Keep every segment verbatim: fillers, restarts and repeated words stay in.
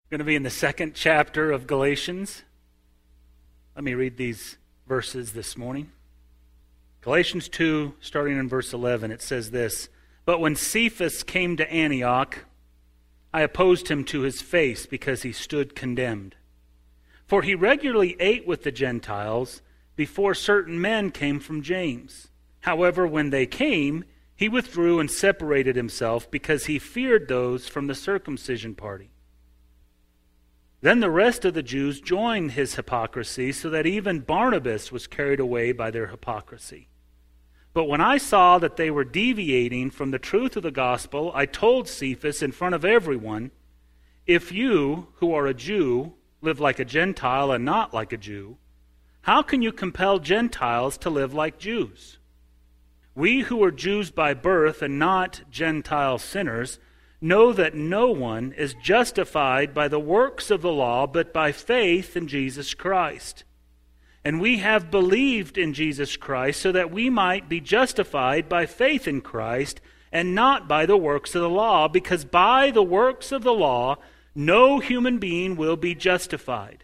We're going to be in the second chapter of Galatians. Let me read these verses this morning. Galatians two, starting in verse eleven, it says this, "But when Cephas came to Antioch, I opposed him to his face because he stood condemned. For he regularly ate with the Gentiles before certain men came from James. However, when they came, he withdrew and separated himself because he feared those from the circumcision party. Then the rest of the Jews joined his hypocrisy, so that even Barnabas was carried away by their hypocrisy. But when I saw that they were deviating from the truth of the gospel, I told Cephas in front of everyone, 'If you, who are a Jew, live like a Gentile and not like a Jew, how can you compel Gentiles to live like Jews? We who are Jews by birth and not Gentile sinners know that no one is justified by the works of the law, but by faith in Jesus Christ. And we have believed in Jesus Christ so that we might be justified by faith in Christ and not by the works of the law, because by the works of the law no human being will be justified.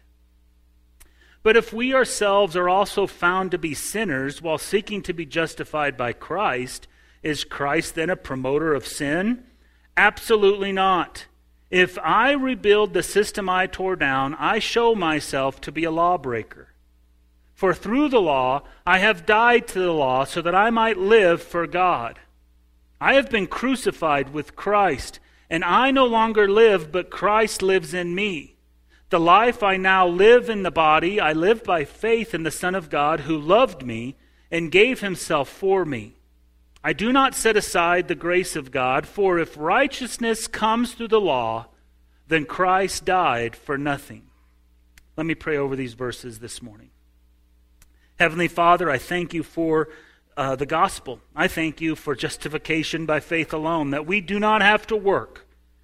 But if we ourselves are also found to be sinners while seeking to be justified by Christ, is Christ then a promoter of sin? Absolutely not. If I rebuild the system I tore down, I show myself to be a lawbreaker. For through the law I have died to the law so that I might live for God. I have been crucified with Christ, and I no longer live, but Christ lives in me. The life I now live in the body, I live by faith in the Son of God who loved me and gave himself for me. I do not set aside the grace of God, for if righteousness comes through the law, then Christ died for nothing." Let me pray over these verses this morning. Heavenly Father, I thank you for uh, the gospel. I thank you for justification by faith alone, that we do not have to work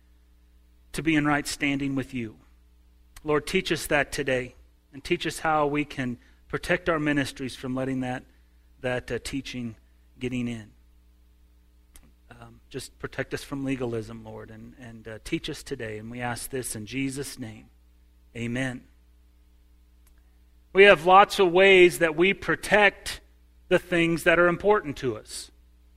to be in right standing with you. Lord, teach us that today, and teach us how we can protect our ministries from letting that, that uh, teaching getting in. Um, just protect us from legalism, Lord, and, and uh, teach us today. And we ask this in Jesus' name. Amen. We have lots of ways that we protect the things that are important to us.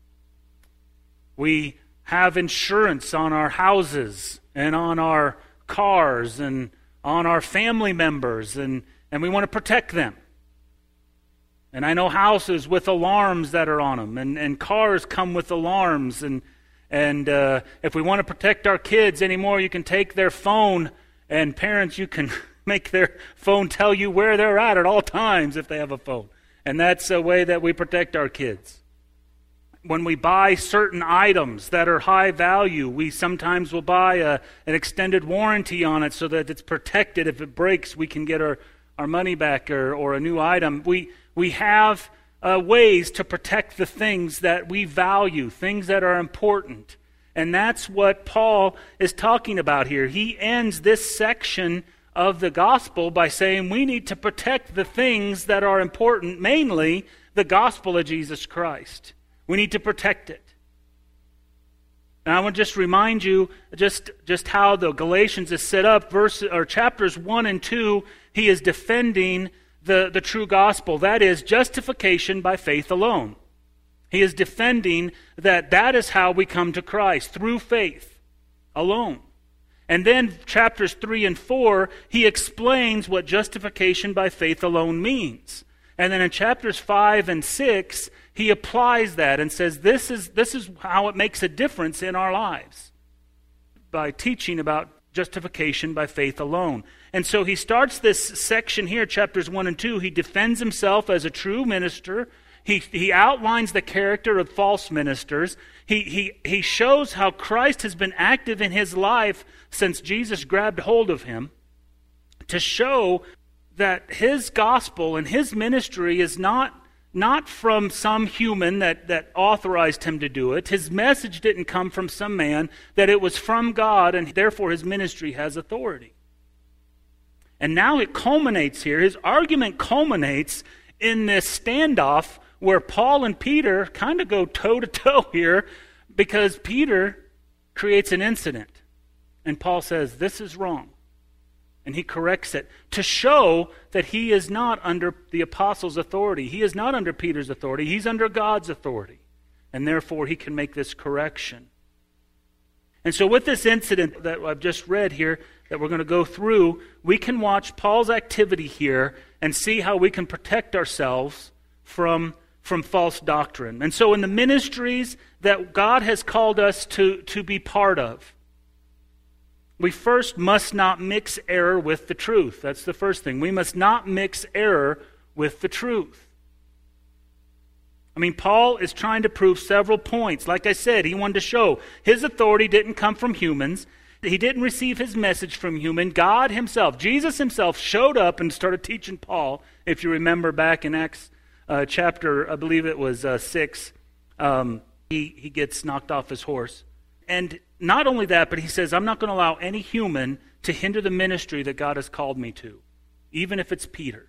We have insurance on our houses and on our cars and on our family members, and, and we want to protect them. And I know houses with alarms that are on them, and, and cars come with alarms. And and uh, if we want to protect our kids anymore, you can take their phone, and parents, you can make their phone tell you where they're at at all times if they have a phone. And that's a way that we protect our kids. When we buy certain items that are high value, we sometimes will buy a, an extended warranty on it so that it's protected. If it breaks, we can get our, our money back or, or a new item. We We have uh, ways to protect the things that we value, things that are important. And that's what Paul is talking about here. He ends this section of the gospel by saying we need to protect the things that are important, mainly the gospel of Jesus Christ. We need to protect it. And I want to just remind you just, just how the Galatians is set up. Verse, or chapters one and two, he is defending The, the true gospel, that is justification by faith alone. He is defending that that is how we come to Christ, through faith alone. And then chapters three and four, he explains what justification by faith alone means. And then in chapters five and six, he applies that and says this is, this is how it makes a difference in our lives, by teaching about justification by faith alone. And so he starts this section here, chapters one and two. He defends himself as a true minister. He, he outlines the character of false ministers. He, he, he shows how Christ has been active in his life since Jesus grabbed hold of him, to show that his gospel and his ministry is not, not from some human that, that authorized him to do it. His message didn't come from some man, that it was from God, and therefore his ministry has authority. And now it culminates here. His argument culminates in this standoff where Paul and Peter kind of go toe-to-toe here, because Peter creates an incident. And Paul says, this is wrong. and he corrects it to show that he is not under the apostles' authority. He is not under Peter's authority. He's under God's authority. And therefore, he can make this correction. And so with this incident that I've just read here, that we're going to go through, we can watch Paul's activity here and see how we can protect ourselves from, from false doctrine. And so in the ministries that God has called us to, to be part of, we first must not mix error with the truth. That's the first thing. We must not mix error with the truth. I mean, Paul is trying to prove several points. Like I said, he wanted to show his authority didn't come from humans. He didn't receive his message from human. God himself, Jesus himself, showed up and started teaching Paul. If you remember back in Acts uh, chapter, I believe it was uh, six, um, he, he gets knocked off his horse. And not only that, but he says, I'm not going to allow any human to hinder the ministry that God has called me to, even if it's Peter.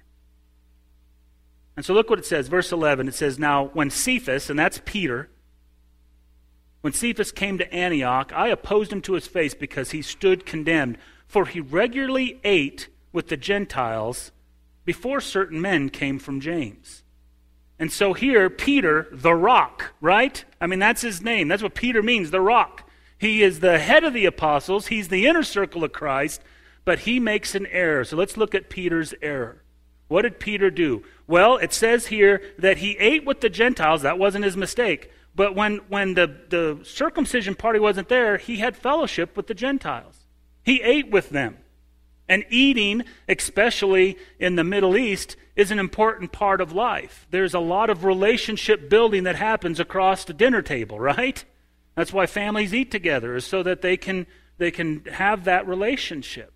And so look what it says, verse eleven. It says, now when Cephas, and that's Peter, when Cephas came to Antioch, I opposed him to his face because he stood condemned, for he regularly ate with the Gentiles before certain men came from James. And so here, Peter, the rock, right? I mean, that's his name. That's what Peter means, the rock. He is the head of the apostles. He's the inner circle of Christ, but he makes an error. So let's look at Peter's error. What did Peter do? Well, it says here that he ate with the Gentiles. That wasn't his mistake. But when, when the, the circumcision party wasn't there, he had fellowship with the Gentiles. He ate with them. And eating, especially in the Middle East, is an important part of life. There's a lot of relationship building that happens across the dinner table, right? That's why families eat together, is so that they can, they can have that relationship.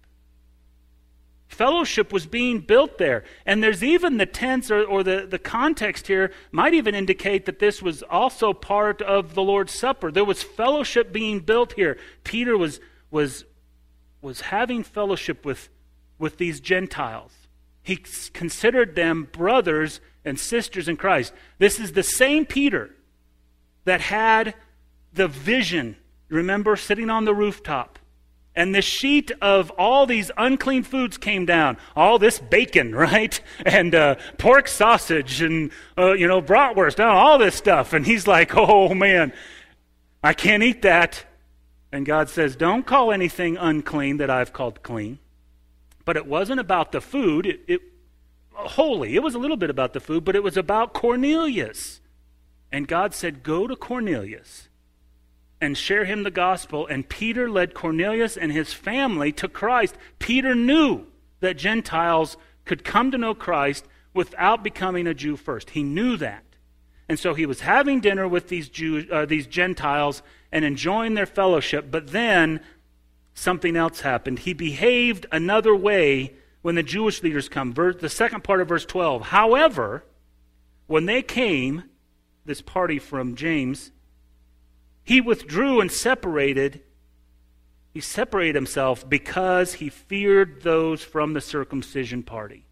Fellowship was being built there. And there's even the tense or, or the, the context here might even indicate that this was also part of the Lord's Supper. There was fellowship being built here. Peter was, was, was having fellowship with, with these Gentiles. He considered them brothers and sisters in Christ. This is the same Peter that had the vision, remember, sitting on the rooftop. And the sheet of all these unclean foods came down. All this bacon, right? And uh, pork sausage and, uh, you know, bratwurst, all this stuff. And he's like, oh, man, I can't eat that. And God says, don't call anything unclean that I've called clean. But it wasn't about the food. It, it holy. It was a little bit about the food, but it was about Cornelius. And God said, go to Cornelius and share him the gospel. And Peter led Cornelius and his family to Christ. Peter knew that Gentiles could come to know Christ without becoming a Jew first. He knew that. And so he was having dinner with these Jews, uh, these Gentiles and enjoying their fellowship. But then something else happened. He behaved another way when the Jewish leaders come. Verse, the second part of verse twelve. However, when they came, this party from James, he withdrew and separated. He separated himself because he feared those from the circumcision party.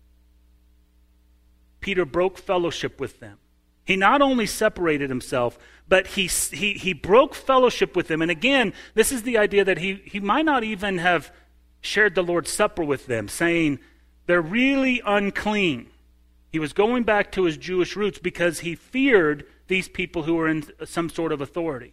Peter broke fellowship with them. He not only separated himself, but he, he, he broke fellowship with them. And again, this is the idea that he, he might not even have shared the Lord's Supper with them, saying they're really unclean. He was going back to his Jewish roots because he feared these people who were in some sort of authority.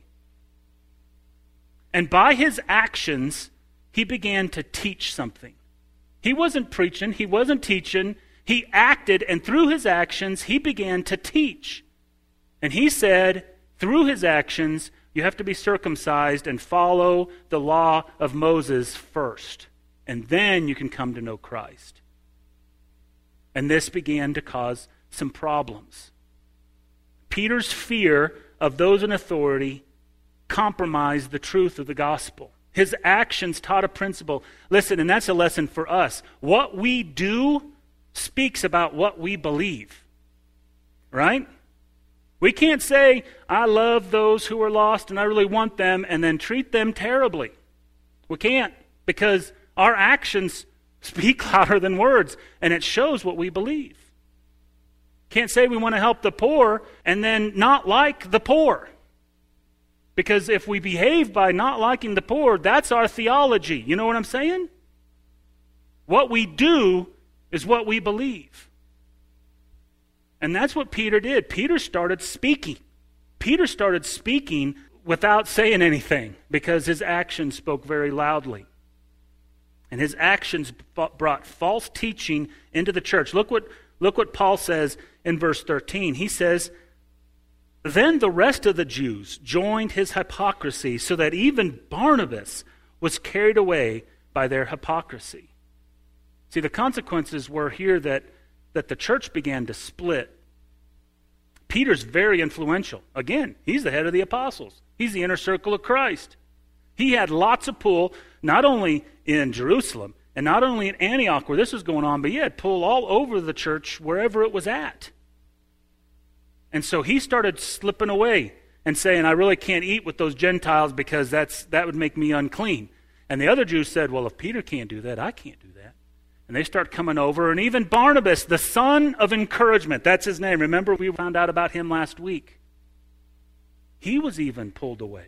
And by his actions, he began to teach something. He wasn't preaching, he wasn't teaching, he acted, and through his actions, he began to teach. And he said, through his actions, you have to be circumcised and follow the law of Moses first. And then you can come to know Christ. And this began to cause some problems. Peter's fear of those in authority compromised the truth of the gospel. His actions taught a principle. Listen, and that's a lesson for us. What we do speaks about what we believe. Right? We can't say, I love those who are lost and I really want them, and then treat them terribly. We can't, because our actions speak louder than words, and it shows what we believe. Can't say we want to help the poor and then not like the poor. Because if we behave by not liking the poor, that's our theology. You know what I'm saying? What we do is what we believe. And that's what Peter did. Peter started speaking. Peter started speaking without saying anything because his actions spoke very loudly. And his actions brought false teaching into the church. Look what, look what Paul says in verse thirteen. He says, "Then the rest of the Jews joined his hypocrisy, so that even Barnabas was carried away by their hypocrisy." See, the consequences were here that, that the church began to split. Peter's very influential. Again, he's the head of the apostles. He's the inner circle of Christ. He had lots of pull, not only in Jerusalem and not only in Antioch where this was going on, but he had pull all over the church wherever it was at. And so he started slipping away and saying, "I really can't eat with those Gentiles because that's that would make me unclean." And the other Jews said, "Well, if Peter can't do that, I can't do that." And they start coming over, and even Barnabas, the son of encouragement, that's his name. Remember, we found out about him last week. He was even pulled away.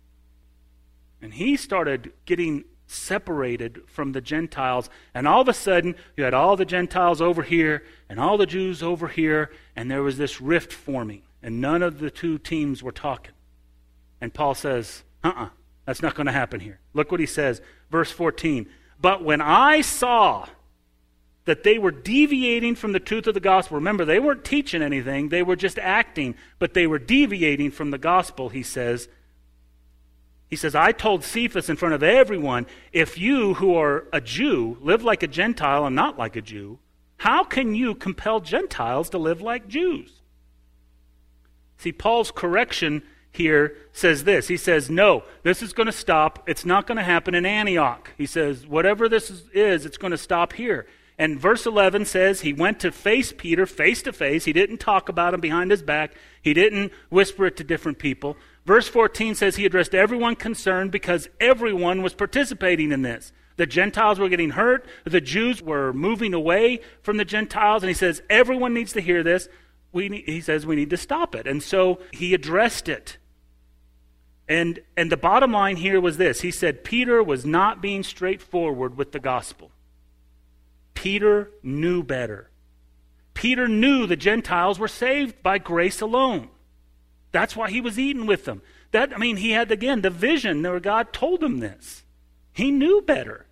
And he started getting separated from the Gentiles. And all of a sudden, you had all the Gentiles over here and all the Jews over here, and there was this rift forming. And none of the two teams were talking. And Paul says, uh-uh, that's not going to happen here. Look what he says, verse fourteen. "But when I saw that they were deviating from the truth of the gospel," remember, they weren't teaching anything, they were just acting, but they were deviating from the gospel, he says, He says, "I told Cephas in front of everyone, if you who are a Jew live like a Gentile and not like a Jew, how can you compel Gentiles to live like Jews?" See, Paul's correction here says this. He says, no, this is going to stop. It's not going to happen in Antioch. He says, whatever this is, is it's going to stop here. And verse eleven says he went to face Peter face to face. He didn't talk about him behind his back. He didn't whisper it to different people. Verse fourteen says he addressed everyone concerned because everyone was participating in this. The Gentiles were getting hurt. The Jews were moving away from the Gentiles. And he says everyone needs to hear this. We need, he says we need to stop it. And so he addressed it. And, and the bottom line here was this. He said Peter was not being straightforward with the gospel. Peter knew better. Peter knew the Gentiles were saved by grace alone. That's why he was eating with them. That I mean, he had, again, the vision where God told him this. He knew better.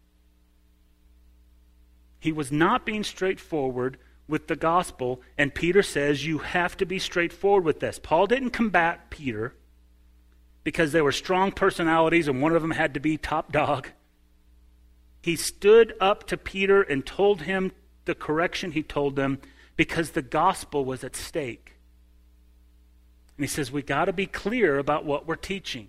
He was not being straightforward with the gospel, and Peter says you have to be straightforward with this. Paul didn't combat Peter because they were strong personalities and one of them had to be top dog. He stood up to Peter and told him the correction he told them because the gospel was at stake. And he says, we got to be clear about what we're teaching.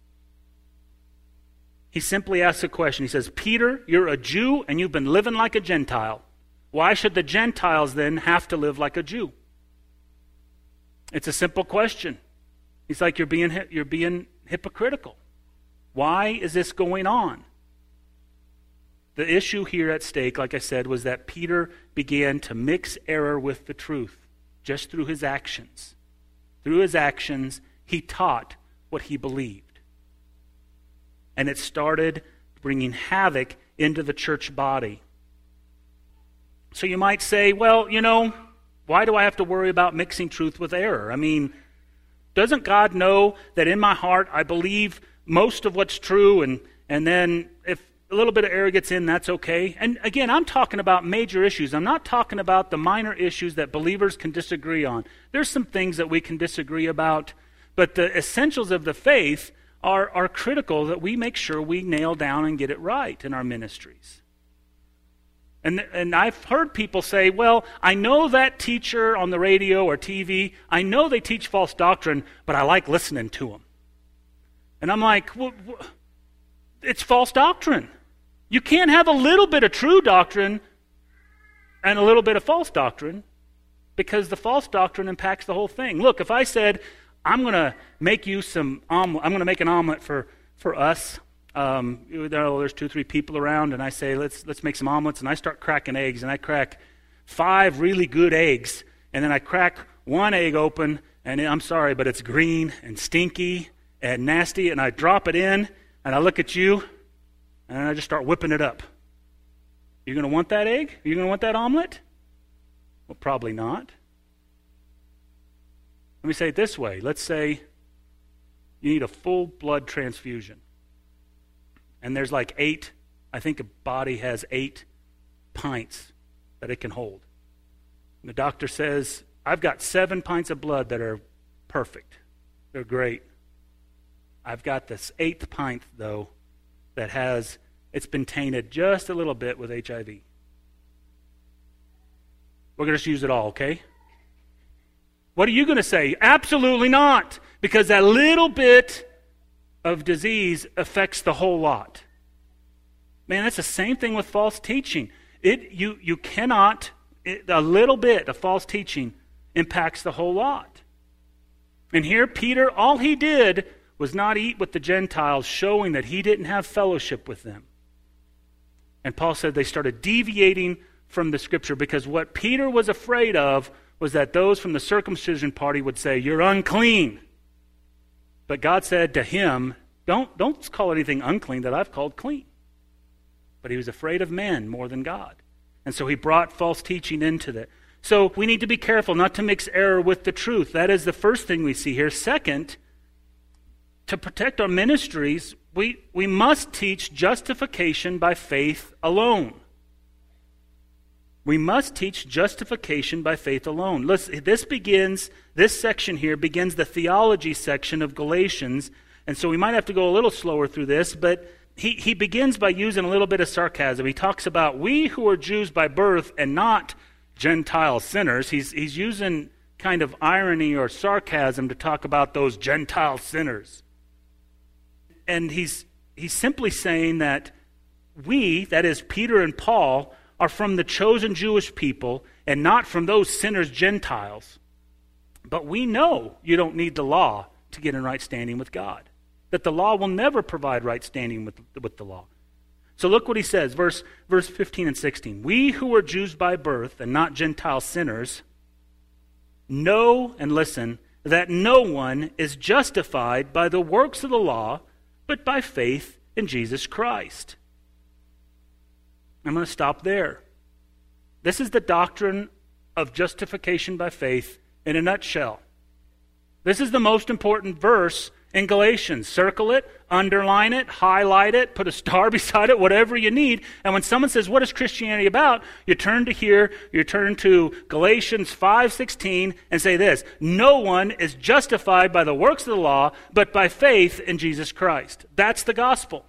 He simply asks a question. He says, Peter, you're a Jew and you've been living like a Gentile. Why should the Gentiles then have to live like a Jew? It's a simple question. He's like, you're being, you're being hypocritical. Why is this going on? The issue here at stake, like I said, was that Peter began to mix error with the truth just through his actions. Through his actions, he taught what he believed. And it started bringing havoc into the church body. So you might say, well, you know, why do I have to worry about mixing truth with error? I mean, doesn't God know that in my heart I believe most of what's true, and, and then if a little bit of error gets in, that's okay? And again, I'm talking about major issues. I'm not talking about the minor issues that believers can disagree on. There's some things that we can disagree about, but the essentials of the faith are, are critical that we make sure we nail down and get it right in our ministries. And, and I've heard people say, well, I know that teacher on the radio or T V, I know they teach false doctrine, but I like listening to them. And I'm like, well, it's false doctrine. You can't have a little bit of true doctrine and a little bit of false doctrine, because the false doctrine impacts the whole thing. Look, if I said, I'm going to make you some omelet, I'm going to make an omelet for, for us. Um, you know, there's two, three people around, and I say, let's let's make some omelets, and I start cracking eggs, and I crack five really good eggs, and then I crack one egg open, and I'm sorry, but it's green and stinky and nasty, and I drop it in, and I look at you, and I just start whipping it up. You going to want that egg? Are you going to want that omelet? Well, probably not. Let me say it this way. Let's say you need a full blood transfusion. And there's like eight, I think a body has eight pints that it can hold. And the doctor says, I've got seven pints of blood that are perfect. They're great. I've got this eighth pint, though, that has, it's been tainted just a little bit with H I V. We're going to just use it all, okay? What are you going to say? Absolutely not, because that little bit of disease affects the whole lot. Man, that's the same thing with false teaching. It you you cannot, it, a little bit of false teaching impacts the whole lot. And here Peter, all he did was not eat with the Gentiles, showing that he didn't have fellowship with them. And Paul said they started deviating from the Scripture because what Peter was afraid of was that those from the circumcision party would say, you're unclean. But God said to him, don't, don't call anything unclean that I've called clean. But he was afraid of men more than God. And so he brought false teaching into that. So we need to be careful not to mix error with the truth. That is the first thing we see here. Second, to protect our ministries, we, we must teach justification by faith alone. We must teach justification by faith alone. Listen, this begins, this section here begins the theology section of Galatians, and so we might have to go a little slower through this, but he, he begins by using a little bit of sarcasm. He talks about we who are Jews by birth and not Gentile sinners. He's, he's using kind of irony or sarcasm to talk about those Gentile sinners. And he's, he's simply saying that we, that is Peter and Paul, are from the chosen Jewish people and not from those sinners Gentiles. But we know you don't need the law to get in right standing with God. That the law will never provide right standing with, with the law. So look what he says, verse, verse fifteen and sixteen. We who are Jews by birth and not Gentile sinners know, and listen, that no one is justified by the works of the law, but by faith in Jesus Christ. I'm going to stop there. This is the doctrine of justification by faith in a nutshell. This is the most important verse in Galatians. Circle it, underline it, highlight it, put a star beside it, whatever you need. And when someone says, what is Christianity about? You turn to here, you turn to Galatians five sixteen and say this, no one is justified by the works of the law, but by faith in Jesus Christ. That's the gospel.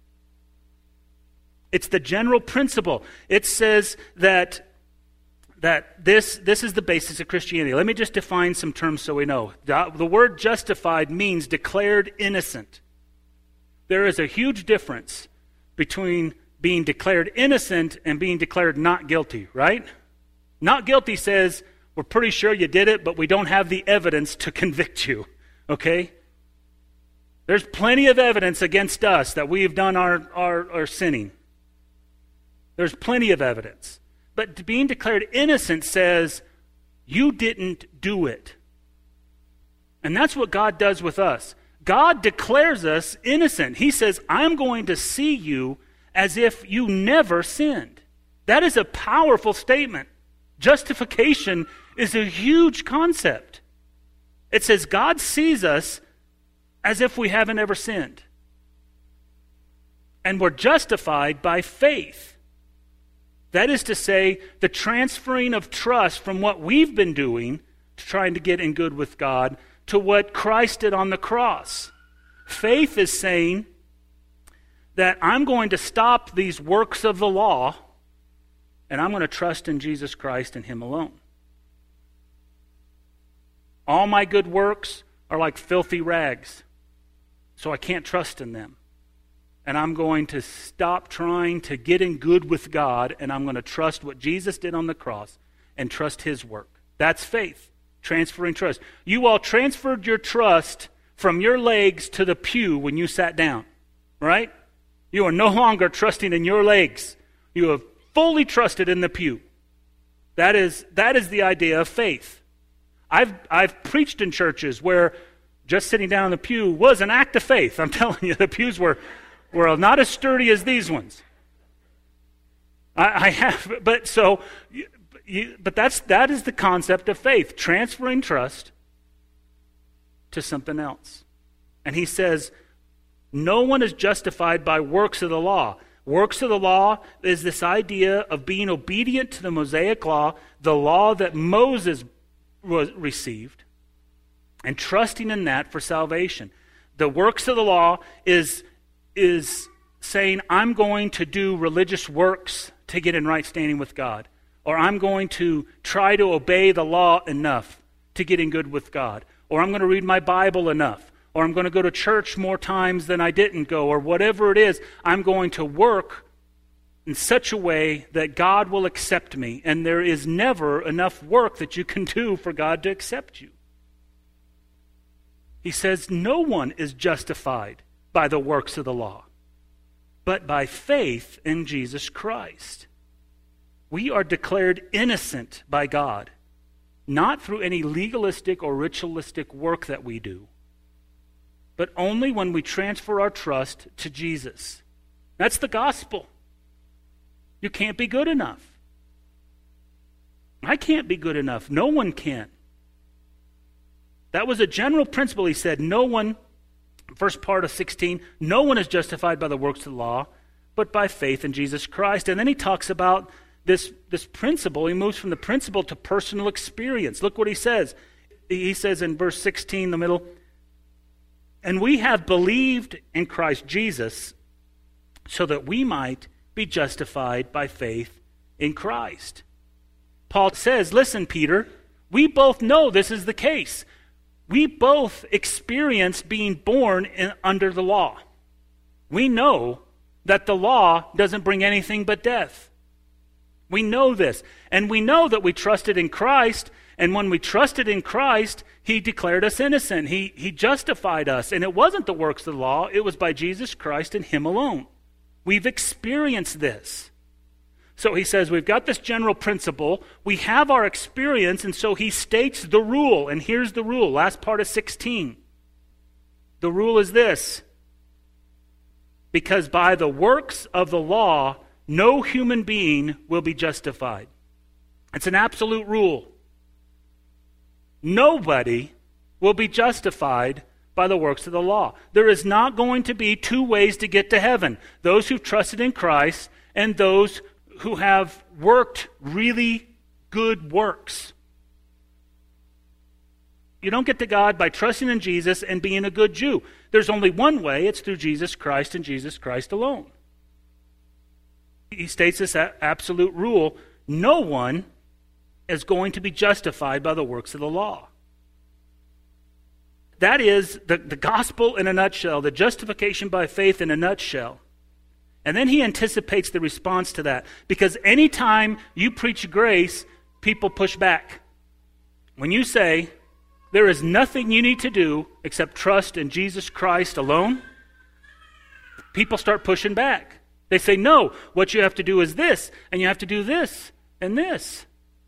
It's the general principle. It says that that this, this is the basis of Christianity. Let me just define some terms so we know. The word justified means declared innocent. There is a huge difference between being declared innocent and being declared not guilty, right? Not guilty says, we're pretty sure you did it, but we don't have the evidence to convict you, okay? There's plenty of evidence against us that we have done our, our, our sinning. There's plenty of evidence. But being declared innocent says, you didn't do it. And that's what God does with us. God declares us innocent. He says, I'm going to see you as if you never sinned. That is a powerful statement. Justification is a huge concept. It says God sees us as if we haven't ever sinned. And we're justified by faith. That is to say, the transferring of trust from what we've been doing to trying to get in good with God to what Christ did on the cross. Faith is saying that I'm going to stop these works of the law and I'm going to trust in Jesus Christ and Him alone. All my good works are like filthy rags, so I can't trust in them. And I'm going to stop trying to get in good with God, and I'm going to trust what Jesus did on the cross and trust His work. That's faith, transferring trust. You all transferred your trust from your legs to the pew when you sat down, right? You are no longer trusting in your legs. You have fully trusted in the pew. That is, that is the idea of faith. I've, I've preached in churches where just sitting down in the pew was an act of faith. I'm telling you, the pews were... were not as sturdy as these ones. I, I have, but so, you, but that's that is the concept of faith, transferring trust to something else. And he says, no one is justified by works of the law. Works of the law is this idea of being obedient to the Mosaic law, the law that Moses was received, and trusting in that for salvation. The works of the law is, is saying, I'm going to do religious works to get in right standing with God. Or I'm going to try to obey the law enough to get in good with God. Or I'm going to read my Bible enough. Or I'm going to go to church more times than I didn't go. Or whatever it is, I'm going to work in such a way that God will accept me. And there is never enough work that you can do for God to accept you. He says no one is justified by the works of the law, but by faith in Jesus Christ. We are declared innocent by God, not through any legalistic or ritualistic work that we do, but only when we transfer our trust to Jesus. That's the gospel. You can't be good enough. I can't be good enough. No one can. That was a general principle. He said, no one, first part of sixteen, no one is justified by the works of the law, but by faith in Jesus Christ. And then he talks about this, this principle. He moves from the principle to personal experience. Look what he says. He says in verse sixteen, the middle, and we have believed in Christ Jesus so that we might be justified by faith in Christ. Paul says, listen, Peter, we both know this is the case. We both experience being born in, under the law. We know that the law doesn't bring anything but death. We know this. And we know that we trusted in Christ, and when we trusted in Christ, he declared us innocent. He, he justified us. And it wasn't the works of the law. It was by Jesus Christ and him alone. We've experienced this. So he says we've got this general principle. We have our experience, and so he states the rule. And here's the rule, last part of sixteen. The rule is this. Because by the works of the law, no human being will be justified. It's an absolute rule. Nobody will be justified by the works of the law. There is not going to be two ways to get to heaven. Those who've trusted in Christ and those who have worked really good works. You don't get to God by trusting in Jesus and being a good Jew. There's only one way. It's through Jesus Christ and Jesus Christ alone. He states this absolute rule. No one is going to be justified by the works of the law. That is the, the gospel in a nutshell, the justification by faith in a nutshell. And then he anticipates the response to that. Because anytime you preach grace, people push back. When you say, there is nothing you need to do except trust in Jesus Christ alone, people start pushing back. They say, no, what you have to do is this, and you have to do this, and this.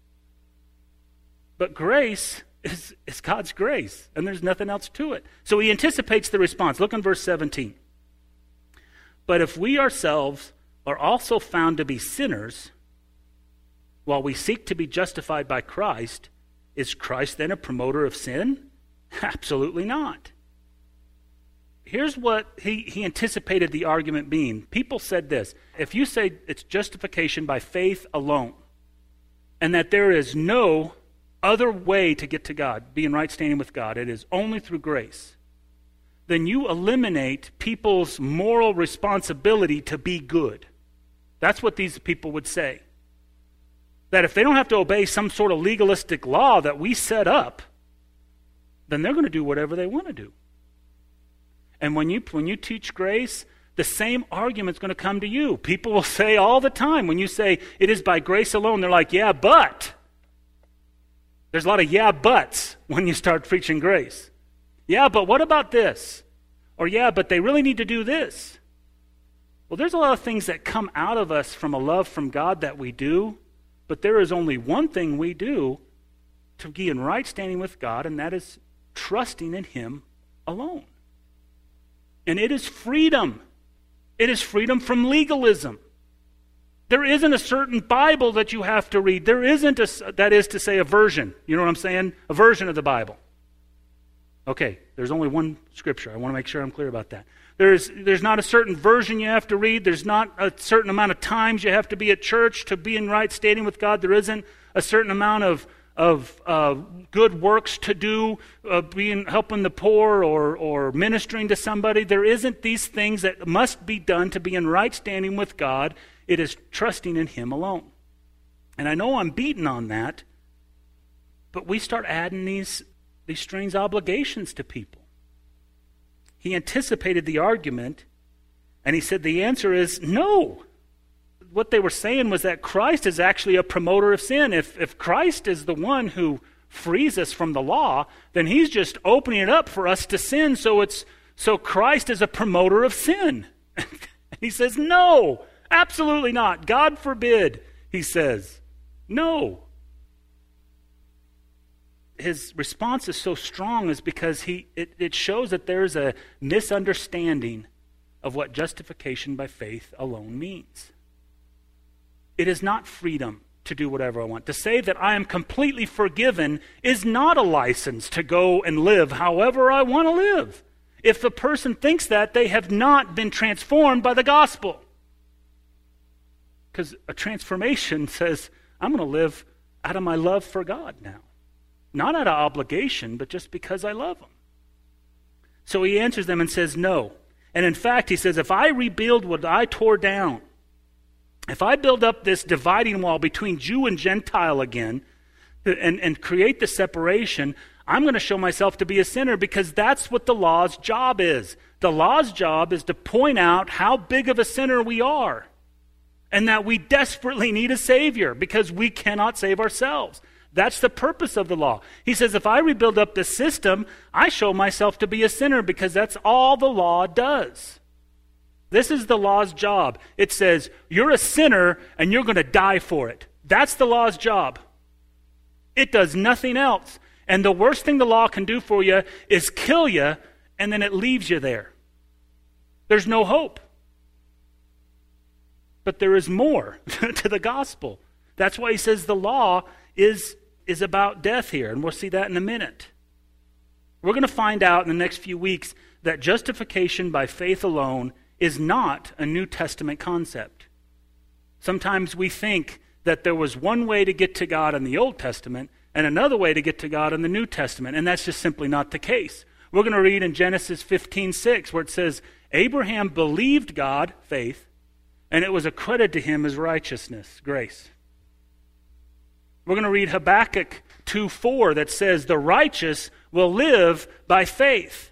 But grace is, is God's grace, and there's nothing else to it. So he anticipates the response. Look in verse seventeen. But if we ourselves are also found to be sinners, while we seek to be justified by Christ, is Christ then a promoter of sin? Absolutely not. Here's what he, he anticipated the argument being. People said this, if you say it's justification by faith alone, and that there is no other way to get to God, be in right standing with God, it is only through grace, then you eliminate people's moral responsibility to be good. That's what these people would say. That if they don't have to obey some sort of legalistic law that we set up, then they're going to do whatever they want to do. And when you when you teach grace, the same argument's going to come to you. People will say all the time, when you say it is by grace alone, they're like, yeah, but. There's a lot of yeah, buts when you start preaching grace. Yeah, but what about this? Or yeah, but they really need to do this. Well, there's a lot of things that come out of us from a love from God that we do, but there is only one thing we do to be in right standing with God, and that is trusting in him alone. And it is freedom. It is freedom from legalism. There isn't a certain Bible that you have to read. There isn't, a, that is to say, a version. You know what I'm saying? A version of the Bible. Okay, there's only one scripture. I want to make sure I'm clear about that. There's, there's not a certain version you have to read. There's not a certain amount of times you have to be at church to be in right standing with God. There isn't a certain amount of of uh, good works to do, uh, being helping the poor or or ministering to somebody. There isn't these things that must be done to be in right standing with God. It is trusting in Him alone. And I know I'm beaten on that, but we start adding these these strange obligations to people. He anticipated the argument, and he said the answer is no. What they were saying was that Christ is actually a promoter of sin. If, if Christ is the one who frees us from the law, then He's just opening it up for us to sin. So it's so Christ is a promoter of sin. He says, no, absolutely not. God forbid, he says. No. His response is so strong is because he it, it shows that there's a misunderstanding of what justification by faith alone means. It is not freedom to do whatever I want. To say that I am completely forgiven is not a license to go and live however I want to live. If the person thinks that, they have not been transformed by the gospel. Because a transformation says, I'm going to live out of my love for God now. Not out of obligation, but just because I love Him. So he answers them and says, no. And in fact, he says, if I rebuild what I tore down, if I build up this dividing wall between Jew and Gentile again and, and create the separation, I'm going to show myself to be a sinner because that's what the law's job is. The law's job is to point out how big of a sinner we are and that we desperately need a Savior because we cannot save ourselves. That's the purpose of the law. He says, if I rebuild up the system, I show myself to be a sinner because that's all the law does. This is the law's job. It says, you're a sinner and you're going to die for it. That's the law's job. It does nothing else. And the worst thing the law can do for you is kill you, and then it leaves you there. There's no hope. But there is more to the gospel. That's why he says the law is, is about death here, and we'll see that in a minute. We're going to find out in the next few weeks that justification by faith alone is not a New Testament concept. Sometimes we think that there was one way to get to God in the Old Testament and another way to get to God in the New Testament, and that's just simply not the case. We're going to read in Genesis fifteen six where it says, Abraham believed God, faith, and it was accredited to him as righteousness, grace. We're going to read Habakkuk two four that says, the righteous will live by faith.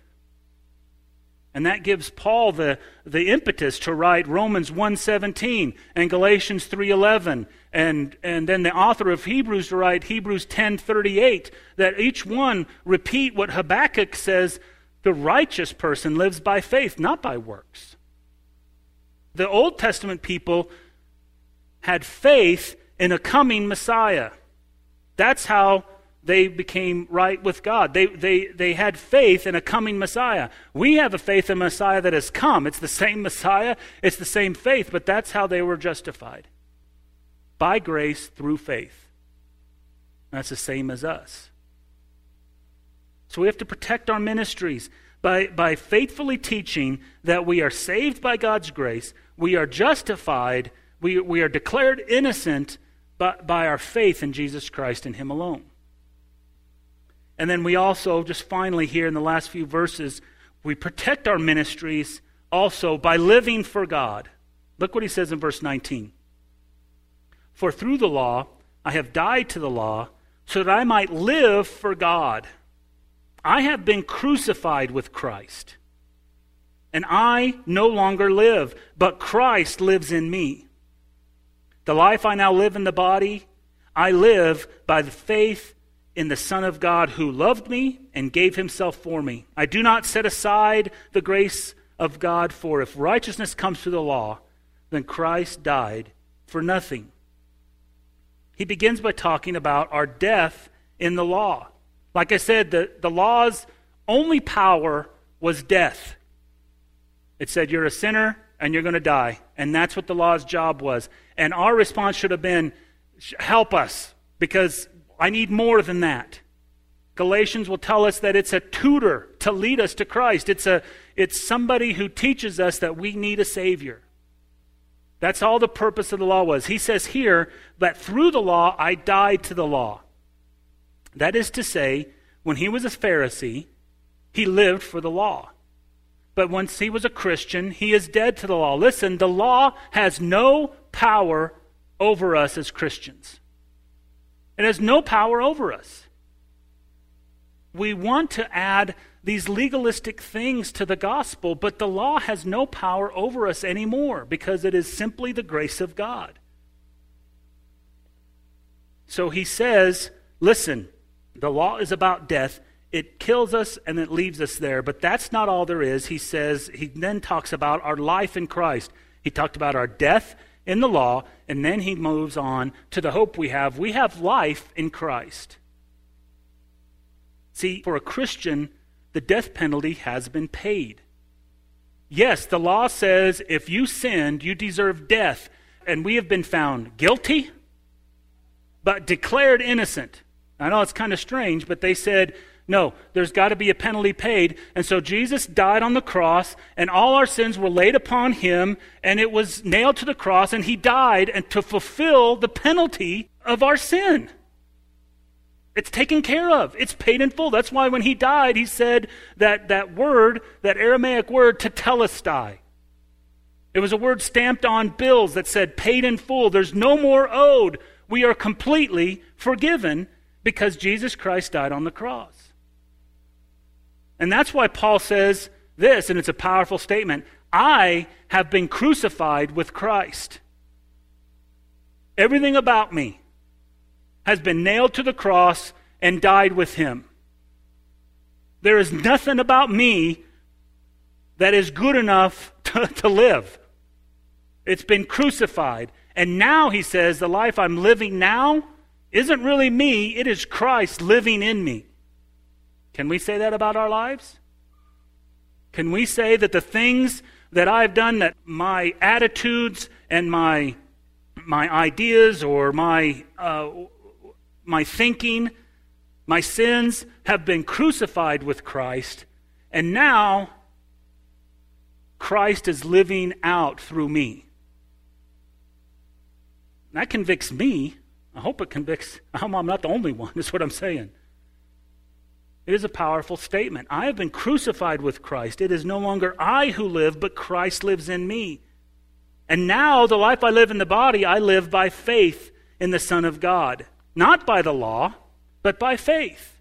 And that gives Paul the, the impetus to write Romans one seventeen and Galatians three eleven, and, and then the author of Hebrews to write Hebrews ten thirty-eight, that each one repeat what Habakkuk says, the righteous person lives by faith, not by works. The Old Testament people had faith in a coming Messiah. That's how they became right with God. They, they, they had faith in a coming Messiah. We have a faith in a Messiah that has come. It's the same Messiah. It's the same faith, but that's how they were justified. By grace through faith. That's the same as us. So we have to protect our ministries by, by faithfully teaching that we are saved by God's grace, we are justified, we, we are declared innocent by, by our faith in Jesus Christ and Him alone. And then we also, just finally here in the last few verses, we protect our ministries also by living for God. Look what he says in verse nineteen. For through the law I have died to the law so that I might live for God. I have been crucified with Christ. And I no longer live, but Christ lives in me. The life I now live in the body, I live by the faith in the Son of God who loved me and gave Himself for me. I do not set aside the grace of God, for if righteousness comes through the law, then Christ died for nothing. He begins by talking about our death in the law. Like I said, the, the law's only power was death. It said you're a sinner and you're going to die. And that's what the law's job was. And our response should have been, help us, because I need more than that. Galatians will tell us that it's a tutor to lead us to Christ. It's a it's somebody who teaches us that we need a Savior. That's all the purpose of the law was. He says here that through the law I died to the law. That is to say, when he was a Pharisee, he lived for the law. But once he was a Christian, he is dead to the law. Listen, the law has no power over us as Christians. It has no power over us. We want to add these legalistic things to the gospel, but the law has no power over us anymore because it is simply the grace of God. So he says, listen, the law is about death. It kills us and it leaves us there, but that's not all there is. He says, he then talks about our life in Christ. He talked about our death in the law, and then he moves on to the hope we have. We have life in Christ. See, for a Christian, the death penalty has been paid. Yes, the law says if you sinned, you deserve death, and we have been found guilty, but declared innocent. I know it's kind of strange, but they said, no, there's got to be a penalty paid. And so Jesus died on the cross, and all our sins were laid upon him, and it was nailed to the cross, and he died and to fulfill the penalty of our sin. It's taken care of. It's paid in full. That's why when he died, he said that that word, that Aramaic word, tetelestai. It was a word stamped on bills that said paid in full. There's no more owed. We are completely forgiven because Jesus Christ died on the cross. And that's why Paul says this, and it's a powerful statement. I have been crucified with Christ. Everything about me has been nailed to the cross and died with him. There is nothing about me that is good enough to, to live. It's been crucified. And now, he says, the life I'm living now isn't really me, it is Christ living in me. Can we say that about our lives? Can we say that the things that I've done, that my attitudes and my, my ideas or my... Uh, My thinking, my sins have been crucified with Christ, and now Christ is living out through me. That convicts me. I hope it convicts, I'm not the only one, is what I'm saying. It is a powerful statement. I have been crucified with Christ. It is no longer I who live, but Christ lives in me. And now the life I live in the body, I live by faith in the Son of God. Not by the law, but by faith.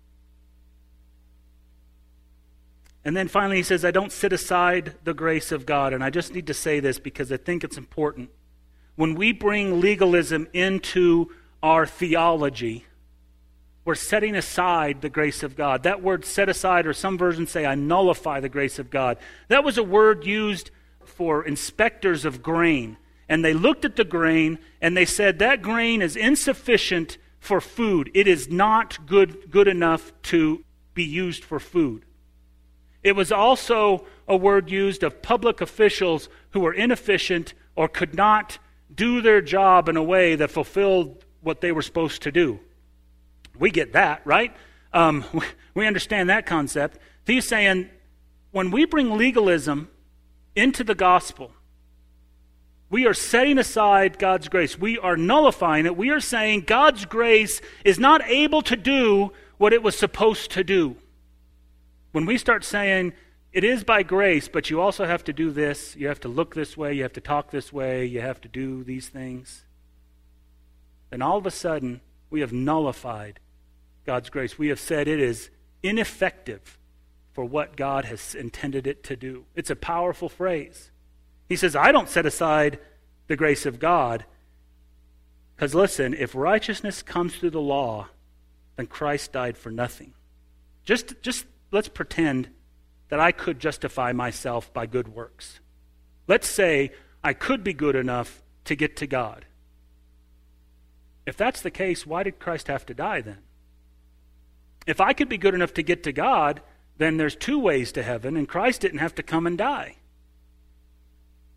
And then finally he says, I don't sit aside the grace of God. And I just need to say this because I think it's important. When we bring legalism into our theology, we're setting aside the grace of God. That word set aside, or some versions say, I nullify the grace of God. That was a word used for inspectors of grain. And they looked at the grain and they said, that grain is insufficient for food. It is not good, good enough to be used for food. It was also a word used of public officials who were inefficient or could not do their job in a way that fulfilled what they were supposed to do. We get that, right? Um, we understand that concept. He's saying, when we bring legalism into the gospel, we are setting aside God's grace. We are nullifying it. We are saying God's grace is not able to do what it was supposed to do. When we start saying, it is by grace, but you also have to do this, you have to look this way, you have to talk this way, you have to do these things, then all of a sudden, we have nullified God's grace. We have said it is ineffective for what God has intended it to do. It's a powerful phrase. He says, I don't set aside the grace of God. Because listen, if righteousness comes through the law, then Christ died for nothing. Just, just let's pretend that I could justify myself by good works. Let's say I could be good enough to get to God. If that's the case, why did Christ have to die then? If I could be good enough to get to God, then there's two ways to heaven, and Christ didn't have to come and die.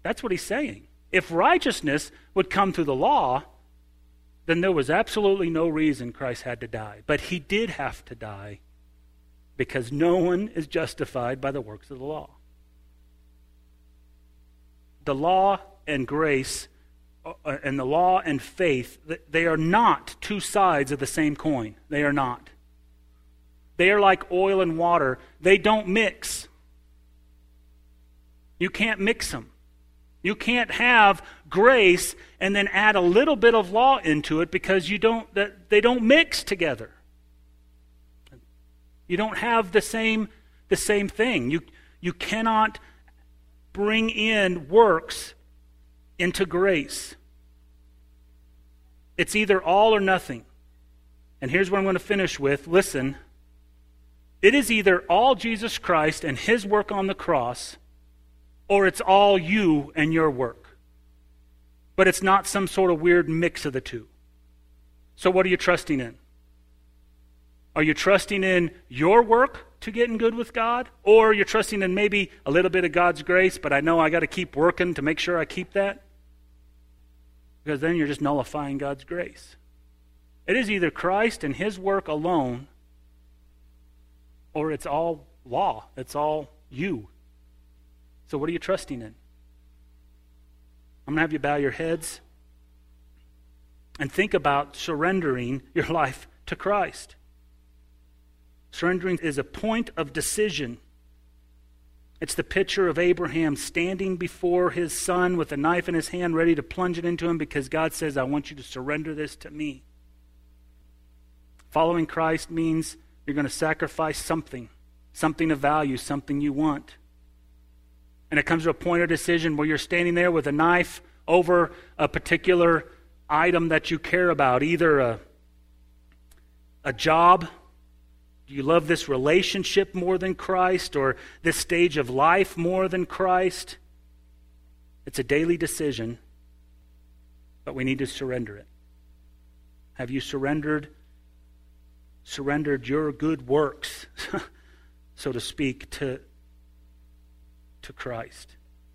That's what he's saying. If righteousness would come through the law, then there was absolutely no reason Christ had to die. But he did have to die because no one is justified by the works of the law. The law and grace uh, and the law and faith, they are not two sides of the same coin. They are not. They are like oil and water. They don't mix. You can't mix them. You can't have grace and then add a little bit of law into it because you don't. They don't mix together. You don't have the same the same thing. You you cannot bring in works into grace. It's either all or nothing. And here's what I'm going to finish with. Listen. It is either all Jesus Christ and his work on the cross, or it's all you and your work. But it's not some sort of weird mix of the two. So what are you trusting in? Are you trusting in your work to get in good with God? Or you're trusting in maybe a little bit of God's grace, but I know I got to keep working to make sure I keep that? Because then you're just nullifying God's grace. It is either Christ and his work alone, or it's all law. It's all you. So what are you trusting in? I'm going to have you bow your heads and think about surrendering your life to Christ. Surrendering is a point of decision. It's the picture of Abraham standing before his son with a knife in his hand ready to plunge it into him because God says, I want you to surrender this to me. Following Christ means you're going to sacrifice something, something of value, something you want. And it comes to a point of decision where you're standing there with a knife over a particular item that you care about, either a, a job. Do you love this relationship more than Christ, or this stage of life more than Christ? It's a daily decision, but we need to surrender it. Have you surrendered surrendered your good works, so to speak, to, to Christ?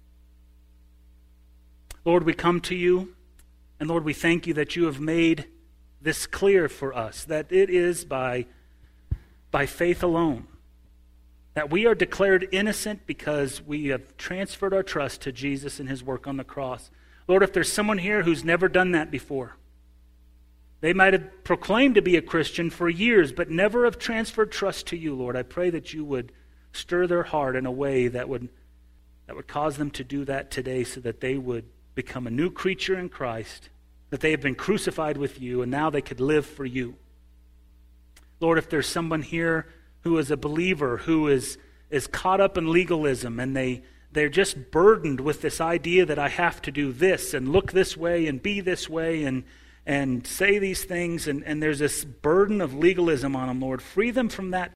Lord, we come to you, and Lord, we thank you that you have made this clear for us, that it is by, by faith alone, that we are declared innocent because we have transferred our trust to Jesus and his work on the cross. Lord, if there's someone here who's never done that before, they might have proclaimed to be a Christian for years, but never have transferred trust to you, Lord. I pray that you would stir their heart in a way that would, that would cause them to do that today, so that they would become a new creature in Christ, that they have been crucified with you, and now they could live for you. Lord, if there's someone here who is a believer, who is, is caught up in legalism, and they, they're just burdened with this idea that I have to do this, and look this way, and be this way, and and say these things, and, and there's this burden of legalism on them, Lord. Free them from that